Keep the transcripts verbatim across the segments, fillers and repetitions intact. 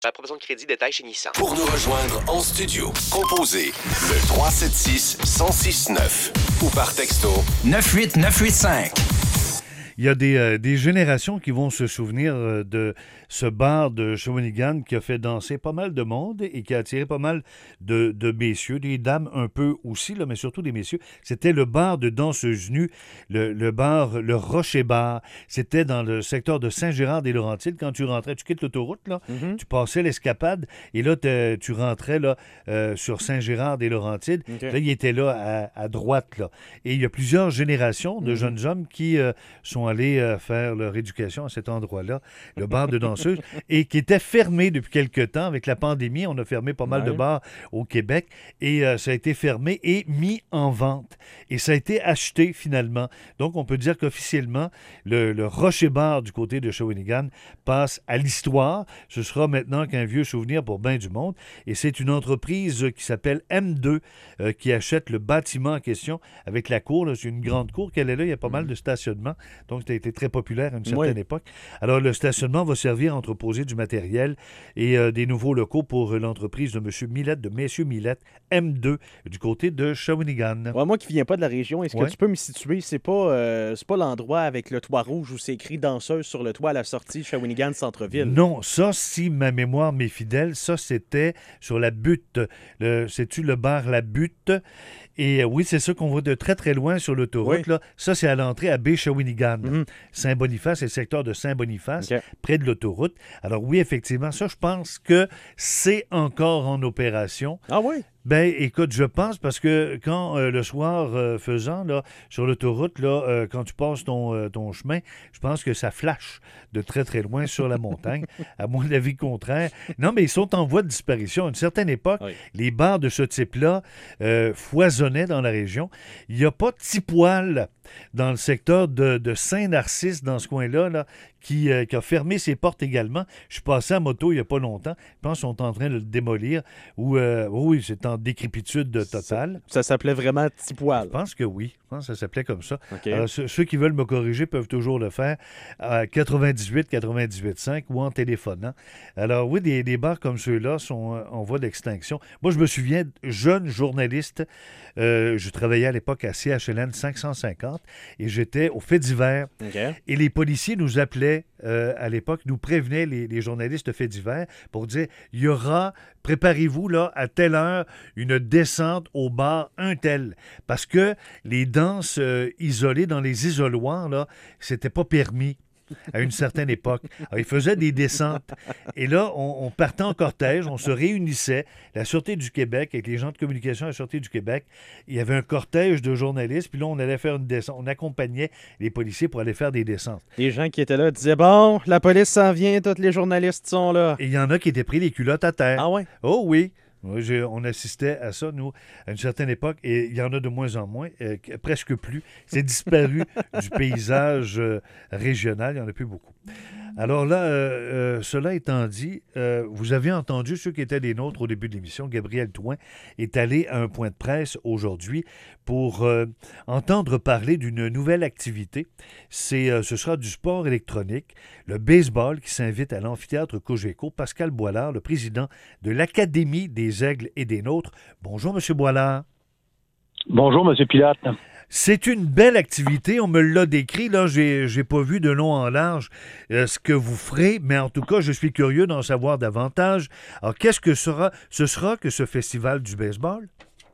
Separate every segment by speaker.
Speaker 1: La proposition de crédit détail chez Nissan.
Speaker 2: Pour nous rejoindre en studio, composez le trois sept six, un zéro six neuf ou par texto
Speaker 3: neuf huit neuf huit cinq.
Speaker 4: Il y a des, euh, des générations qui vont se souvenir euh, de ce bar de Shawinigan qui a fait danser pas mal de monde et qui a attiré pas mal de, de messieurs, des dames un peu aussi, là, mais surtout des messieurs. C'était le bar de danseuses nues, le, le bar, le Rocher Bar. C'était dans le secteur de Saint-Gérard-des-Laurentides. Quand tu rentrais, tu quittes l'autoroute, là, mm-hmm. tu passais l'Escapade et là, tu rentrais là, euh, sur Saint-Gérard-des-Laurentides. Okay. Là, il était là à, à droite. Là. Et il y a plusieurs générations de mm-hmm. jeunes hommes qui euh, sont allés euh, faire leur éducation à cet endroit-là, le bar de danseuses, et qui était fermé depuis quelque temps. Avec la pandémie, on a fermé pas mal ouais. de bars au Québec, et euh, ça a été fermé et mis en vente. Et ça a été acheté finalement. Donc, on peut dire qu'officiellement, le, le Rocher Bar du côté de Shawinigan passe à l'histoire. Ce sera maintenant qu'un vieux souvenir pour bien du monde. Et c'est une entreprise qui s'appelle M deux euh, qui achète le bâtiment en question avec la cour. Là, c'est une grande cour qu'elle est là. Il y a pas mal de stationnement. Donc, ça a été très populaire à une certaine oui. époque. Alors, le stationnement va servir à entreposer du matériel et euh, des nouveaux locaux pour euh, l'entreprise de M. Millette, de messieurs Millette, M deux, du côté de Shawinigan.
Speaker 5: Ouais, moi qui ne viens pas de la région, est-ce
Speaker 4: ouais.
Speaker 5: que tu peux me situer? C'est pas, euh, c'est pas l'endroit avec le toit rouge où c'est écrit danseuse sur le toit à la sortie de Shawinigan Centre-Ville?
Speaker 4: Non, ça, si ma mémoire m'est fidèle, ça, c'était sur la Butte. Le, sais-tu le bar La Butte? Et euh, oui, c'est ça qu'on voit de très, très loin sur l'autoroute. Oui. Là. Ça, c'est à l'entrée à Baie-Shawinigan. Mm-hmm. Saint-Boniface, c'est le secteur de Saint-Boniface, okay. près de l'autoroute. Alors oui, effectivement, ça, je pense que c'est encore en opération.
Speaker 5: Ah oui?
Speaker 4: Ben, écoute, je pense parce que quand euh, le soir euh, faisant, là, sur l'autoroute, là, euh, quand tu passes ton, euh, ton chemin, je pense que ça flash de très, très loin sur la montagne, à mon avis contraire. Non, mais ils sont en voie de disparition. À une certaine époque, oui. les bars de ce type-là euh, foisonnaient dans la région. Il n'y a pas de Tipoil dans le secteur de, de Saint-Narcisse, dans ce coin-là, là, qui, euh, qui a fermé ses portes également. Je suis passé à moto il n'y a pas longtemps. Je pense qu'ils sont en train de le démolir. Ou, euh, oui, c'est en décrépitude totale.
Speaker 5: Ça, ça s'appelait vraiment Tipoil.
Speaker 4: Je pense que oui. Je pense que ça s'appelait comme ça.
Speaker 5: Okay.
Speaker 4: Alors, ceux, ceux qui veulent me corriger peuvent toujours le faire à quatre-vingt-dix-huit quatre-vingt-dix-huit cinq ou en téléphonant. Alors oui, des, des bars comme ceux-là sont en voie d'extinction. Moi, je me souviens, jeune journaliste, euh, je travaillais à l'époque à C H L N cinq cent cinquante et j'étais au fait divers.
Speaker 5: Okay.
Speaker 4: Et les policiers nous appelaient euh, à l'époque, nous prévenaient les, les journalistes faits divers pour dire, il y aura, préparez-vous là, à telle heure, une descente au bar un tel. Parce que les danses euh, isolées dans les isoloirs, là, c'était pas permis à une certaine époque. Alors, ils faisaient des descentes. Et là, on, on partait en cortège, on se réunissait, la Sûreté du Québec, avec les gens de communication à la Sûreté du Québec. Il y avait un cortège de journalistes, puis là, on allait faire une descente. On accompagnait les policiers pour aller faire des descentes.
Speaker 5: Les gens qui étaient là disaient, bon, la police s'en vient, tous les journalistes sont là.
Speaker 4: Et il y en a qui étaient pris les culottes à terre.
Speaker 5: Ah ouais?
Speaker 4: Oh oui. Oui, j'ai, on assistait à ça, nous, à une certaine époque, et il y en a de moins en moins, euh, presque plus. C'est disparu du paysage euh, régional, il n'y en a plus beaucoup. Alors là, euh, euh, cela étant dit, euh, vous avez entendu ceux qui étaient des nôtres au début de l'émission. Gabriel Touin est allé à un point de presse aujourd'hui pour euh, entendre parler d'une nouvelle activité. C'est, euh, ce sera du sport électronique, le baseball qui s'invite à l'amphithéâtre Cogeco. Pascal Boilard, le président de l'Académie des Aigles et des Nôtres. Bonjour, M. Boilard.
Speaker 6: Bonjour, M. Pilote.
Speaker 4: C'est une belle activité, on me l'a décrit, là, j'ai, j'ai pas vu de long en large euh, ce que vous ferez, mais en tout cas, je suis curieux d'en savoir davantage. Alors, qu'est-ce que sera, ce sera que ce festival du baseball?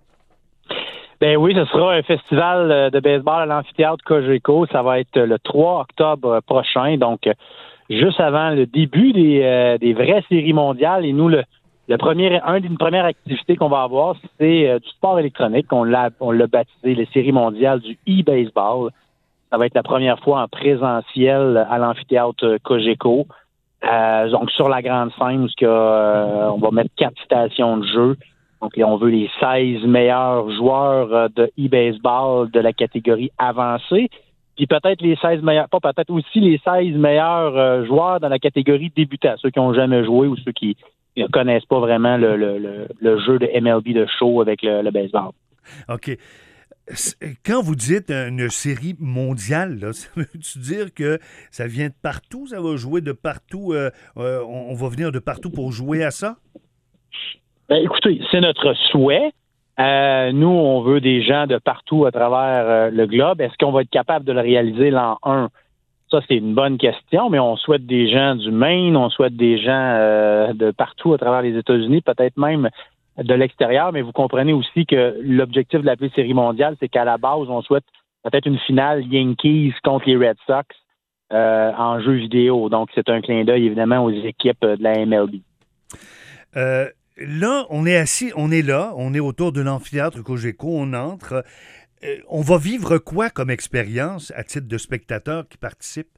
Speaker 6: Ben oui, ce sera un festival de baseball à l'amphithéâtre Cogeco. Ça va être le trois octobre prochain, donc juste avant le début des, euh, des vraies séries mondiales. Et nous, le Le premier, un d'une première activité qu'on va avoir, c'est euh, du sport électronique. On l'a, on l'a baptisé les séries mondiales du e-baseball. Ça va être la première fois en présentiel à l'amphithéâtre Cogeco. Euh, donc sur la grande scène, où euh, on va mettre quatre stations de jeu. Donc on veut les seize meilleurs joueurs de e-baseball de la catégorie avancée. Puis peut-être les seize meilleurs, pas peut-être aussi les seize meilleurs euh, joueurs dans la catégorie débutants, ceux qui n'ont jamais joué ou ceux qui ne connaissent pas vraiment le, le, le, le jeu de M L B de show avec le, le baseball.
Speaker 4: OK. Quand vous dites une série mondiale, là, ça veut-tu dire que ça vient de partout? Ça va jouer de partout? Euh, euh, on va venir de partout pour jouer à ça?
Speaker 6: Ben, écoutez, c'est notre souhait. Euh, nous, on veut des gens de partout à travers euh, le globe. Est-ce qu'on va être capable de le réaliser l'an un? Ça, c'est une bonne question, mais on souhaite des gens du Maine, on souhaite des gens euh, de partout à travers les États-Unis, peut-être même de l'extérieur, mais vous comprenez aussi que l'objectif de l'appeler série mondiale, c'est qu'à la base, on souhaite peut-être une finale Yankees contre les Red Sox euh, en jeu vidéo. Donc, c'est un clin d'œil, évidemment, aux équipes de la M L B.
Speaker 4: Euh, là, on est assis, on est là, on est autour de l'amphithéâtre Cogeco, on entre. Euh, on va vivre quoi comme expérience à titre de spectateurs qui participent?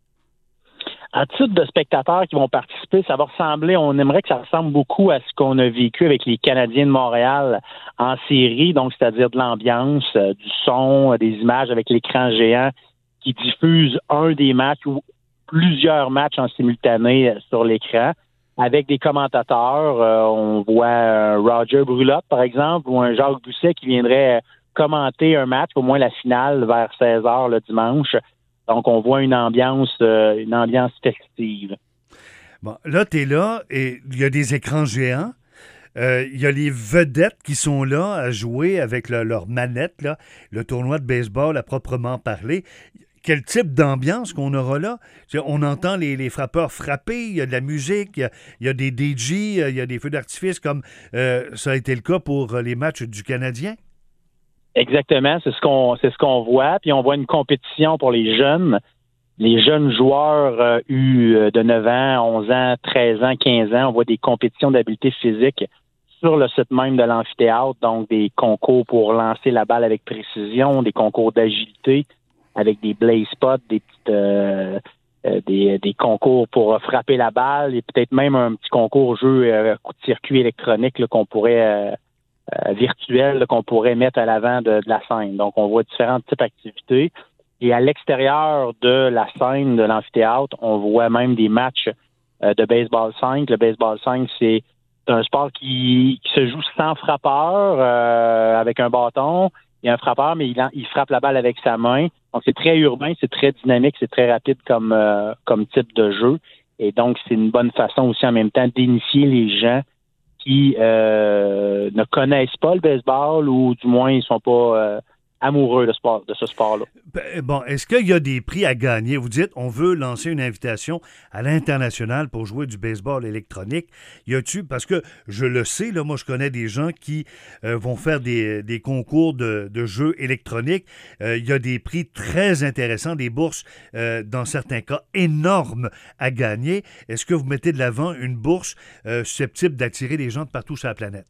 Speaker 6: À titre de spectateurs qui vont participer, ça va ressembler, on aimerait que ça ressemble beaucoup à ce qu'on a vécu avec les Canadiens de Montréal en série, donc c'est-à-dire de l'ambiance, euh, du son, euh, des images avec l'écran géant qui diffuse un des matchs ou plusieurs matchs en simultané euh, sur l'écran, avec des commentateurs. Euh, on voit euh, Roger Brulotte, par exemple, ou un Jacques Doucet qui viendrait euh, commenter un match, au moins la finale, vers seize heures le dimanche. Donc, on voit une ambiance, euh, une ambiance festive.
Speaker 4: Bon, là, tu es là et il y a des écrans géants. Euh, il y a les vedettes qui sont là à jouer avec le, leur manette, là, le tournoi de baseball à proprement parler. Quel type d'ambiance qu'on aura là? On entend les, les frappeurs frapper, il y a de la musique, il y a, il y a des D J, il y a des feux d'artifice comme euh, ça a été le cas pour les matchs du Canadien.
Speaker 6: Exactement, c'est ce qu'on c'est ce qu'on voit. Puis on voit une compétition pour les jeunes, les jeunes joueurs euh, eu de neuf ans, onze ans, treize ans, quinze ans. On voit des compétitions d'habileté physique sur le site même de l'amphithéâtre, donc des concours pour lancer la balle avec précision, des concours d'agilité avec des blaze spots, des petites euh, euh, des, des concours pour frapper la balle et peut-être même un petit concours jeu euh, coup de circuit électronique là, qu'on pourrait euh, Euh, virtuel là, qu'on pourrait mettre à l'avant de, de la scène. Donc, on voit différents types d'activités. Et à l'extérieur de la scène de l'amphithéâtre, on voit même des matchs euh, de baseball cinq. Le baseball cinq, c'est un sport qui, qui se joue sans frappeur, euh, avec un bâton. Il y a un frappeur, mais il, il frappe la balle avec sa main. Donc, c'est très urbain, c'est très dynamique, c'est très rapide comme, euh, comme type de jeu. Et donc, c'est une bonne façon aussi en même temps d'initier les gens qui euh, ne connaissent pas le baseball ou du moins ils sont pas euh, amoureux de, sport, de ce sport-là.
Speaker 4: Bon, est-ce qu'il y a des prix à gagner? Vous dites, on veut lancer une invitation à l'international pour jouer du baseball électronique. Y a-tu, parce que je le sais, là, moi je connais des gens qui euh, vont faire des, des concours de, de jeux électroniques. Euh, il y a des prix très intéressants, des bourses, euh, dans certains cas, énormes à gagner. Est-ce que vous mettez de l'avant une bourse euh, susceptible d'attirer des gens de partout sur la planète?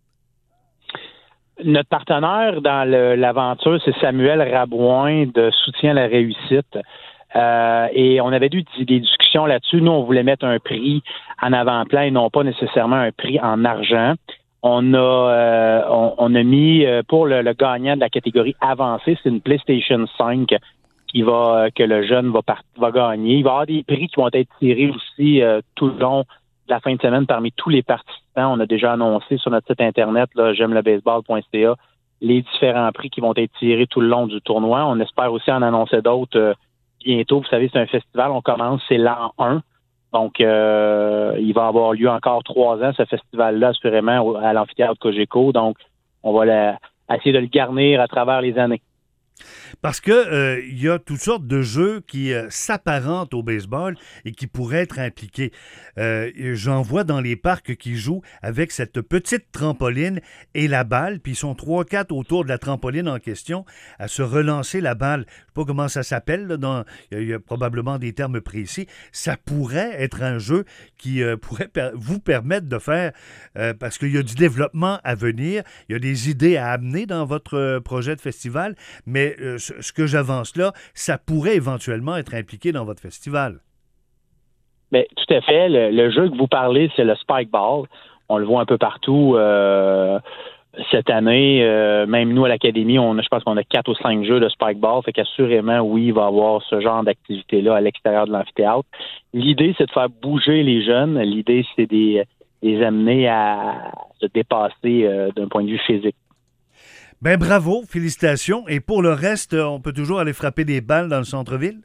Speaker 6: Notre partenaire dans le, l'aventure, c'est Samuel Rabouin de Soutien à la réussite. Euh, et on avait eu des discussions là-dessus. Nous, on voulait mettre un prix en avant-plan et non pas nécessairement un prix en argent. On a, euh, on, on a mis pour le, le gagnant de la catégorie avancée, c'est une PlayStation cinq qui va que le jeune va, part, va gagner. Il va y avoir des prix qui vont être tirés aussi euh, tout le long de la fin de semaine parmi tous les participants. On a déjà annoncé sur notre site internet, là, j'aime le baseball point c a, les différents prix qui vont être tirés tout le long du tournoi. On espère aussi en annoncer d'autres euh, bientôt. Vous savez, c'est un festival, on commence, c'est l'an un. Donc, euh, il va avoir lieu encore trois ans, ce festival-là, assurément, à l'amphithéâtre Cogeco. Donc, on va la, essayer de le garnir à travers les années.
Speaker 4: Parce que euh, il y a toutes sortes de jeux qui euh, s'apparentent au baseball et qui pourraient être impliqués. Euh, j'en vois dans les parcs qui jouent avec cette petite trampoline et la balle, puis ils sont trois quatre autour de la trampoline en question à se relancer la balle. Je ne sais pas comment ça s'appelle, là, dans, il, y a, il y a probablement des termes précis. Ça pourrait être un jeu qui euh, pourrait per- vous permettre de faire, euh, parce qu'il y a du développement à venir, il y a des idées à amener dans votre euh, projet de festival, mais euh, ce que j'avance là, ça pourrait éventuellement être impliqué dans votre festival.
Speaker 6: Bien, tout à fait. Le, le jeu que vous parlez, c'est le Spike Ball. On le voit un peu partout euh, cette année. Euh, même nous, à l'Académie, on a, je pense qu'on a quatre ou cinq jeux de Spike Ball. Fait qu'assurément, oui, il va y avoir ce genre d'activité-là à l'extérieur de l'amphithéâtre. L'idée, c'est de faire bouger les jeunes. L'idée, c'est de les amener à se dépasser euh, d'un point de vue physique.
Speaker 4: Ben bravo, félicitations. Et pour le reste, on peut toujours aller frapper des balles dans le centre-ville?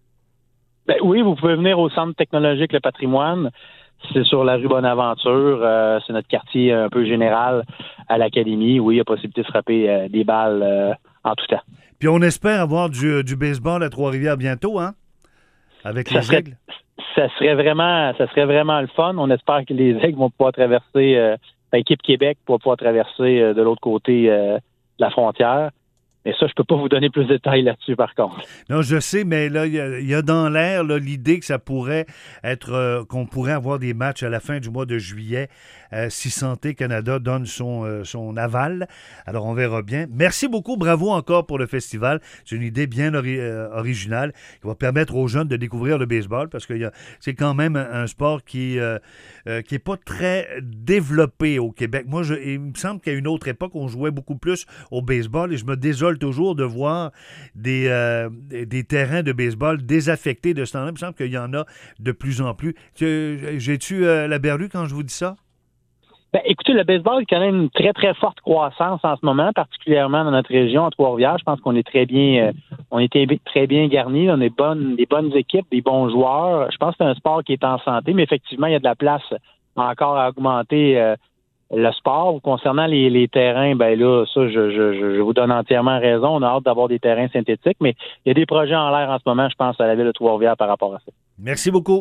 Speaker 6: Ben oui, vous pouvez venir au Centre technologique Le Patrimoine. C'est sur la rue Bonaventure. Euh, c'est notre quartier un peu général à l'Académie. Oui, il y a possibilité de frapper euh, des balles euh, en tout temps.
Speaker 4: Puis on espère avoir du, du baseball à Trois-Rivières bientôt, hein? Avec
Speaker 6: ça
Speaker 4: les
Speaker 6: serait,
Speaker 4: Aigles.
Speaker 6: Ça serait vraiment ça serait vraiment le fun. On espère que les Aigles vont pouvoir traverser, euh, l'équipe Québec va pouvoir traverser euh, de l'autre côté euh, de la frontière. Mais ça, je peux pas vous donner plus de détails là-dessus, par contre.
Speaker 4: Non, je sais, mais là, il y, y a dans l'air là, l'idée que ça pourrait être, euh, qu'on pourrait avoir des matchs à la fin du mois de juillet euh, si Santé Canada donne son, euh, son aval. Alors, on verra bien. Merci beaucoup. Bravo encore pour le festival. C'est une idée bien ori- euh, originale qui va permettre aux jeunes de découvrir le baseball parce que y a, c'est quand même un, un sport qui euh, euh, qui est pas très développé au Québec. Moi, je, il me semble qu'à une autre époque, on jouait beaucoup plus au baseball et je me désole toujours de voir des, euh, des terrains de baseball désaffectés de ce temps-là. Il me semble qu'il y en a de plus en plus. J'ai-tu euh, la berlue quand je vous dis ça?
Speaker 6: Ben, écoutez, le baseball connaît une très, très forte croissance en ce moment, particulièrement dans notre région, à Trois-Rivières. Je pense qu'on est très bien, euh, on est très bien garnis. On a des bonnes, des bonnes équipes, des bons joueurs. Je pense que c'est un sport qui est en santé, mais effectivement, il y a de la place encore à augmenter euh, le sport. Concernant les, les terrains, ben là, ça, je, je, je vous donne entièrement raison. On a hâte d'avoir des terrains synthétiques, mais il y a des projets en l'air en ce moment, je pense, à la ville de Trois-Rivières par rapport à ça.
Speaker 4: Merci beaucoup.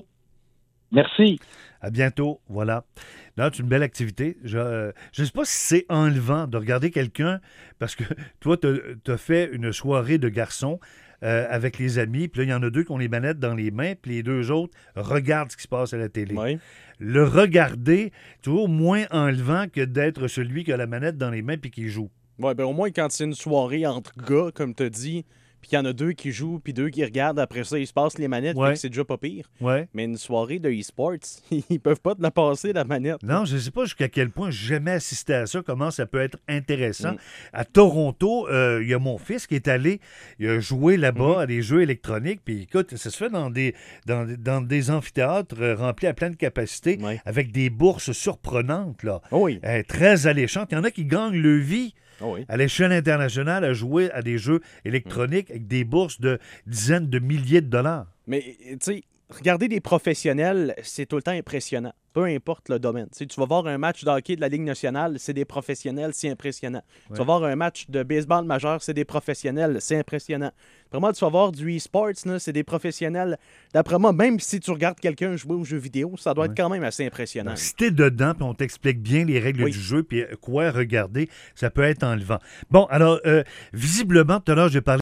Speaker 6: Merci.
Speaker 4: À bientôt. Voilà. Non, c'est une belle activité. Je ne euh, sais pas si c'est enlevant de regarder quelqu'un, parce que toi, tu as fait une soirée de garçons euh, avec les amis, puis là, il y en a deux qui ont les manettes dans les mains, puis les deux autres regardent ce qui se passe à la télé.
Speaker 5: Oui.
Speaker 4: Le regarder, toujours moins enlevant que d'être celui qui a la manette dans les mains puis qui joue.
Speaker 5: Oui, ben au moins, quand c'est une soirée entre gars, comme tu as dit, puis il y en a deux qui jouent, puis deux qui regardent, après ça, ils se passent les manettes,
Speaker 4: Ouais.
Speaker 5: fait que c'est déjà pas pire.
Speaker 4: Ouais.
Speaker 5: Mais une soirée de e-sports, ils peuvent pas te la passer, la manette.
Speaker 4: Non, je ne sais pas jusqu'à quel point j'ai jamais assisté à ça, comment ça peut être intéressant.
Speaker 5: Mm.
Speaker 4: À Toronto, euh, il y a mon fils qui est allé il a joué là-bas
Speaker 5: Mm-hmm.
Speaker 4: à des jeux électroniques, puis écoute, ça se fait dans des, dans, dans des amphithéâtres euh, remplis à pleine capacité,
Speaker 5: Ouais.
Speaker 4: avec des bourses surprenantes, là,
Speaker 5: Oh oui.
Speaker 4: euh, très alléchantes. Il y en a qui gagnent leur vie
Speaker 5: Oh oui.
Speaker 4: à l'échelle internationale à jouer à des jeux électroniques avec des bourses de dizaines de milliers de dollars.
Speaker 5: Mais, tu sais, regarder des professionnels, c'est tout le temps impressionnant. Peu importe le domaine. Tu sais, tu vas voir un match de hockey de la Ligue nationale, c'est des professionnels, c'est impressionnant.
Speaker 4: Ouais.
Speaker 5: Tu vas voir un match de baseball majeur, c'est des professionnels, c'est impressionnant. Après moi, tu vas voir du e-sports, là, c'est des professionnels. D'après moi, même si tu regardes quelqu'un jouer aux jeux vidéo, ça doit
Speaker 4: Ouais.
Speaker 5: être quand même assez impressionnant.
Speaker 4: Donc, si t'es dedans, puis on t'explique bien les règles
Speaker 5: Oui.
Speaker 4: du jeu, puis quoi regarder, ça peut être enlevant. Bon, alors, euh, visiblement, tout à l'heure, j'ai parlé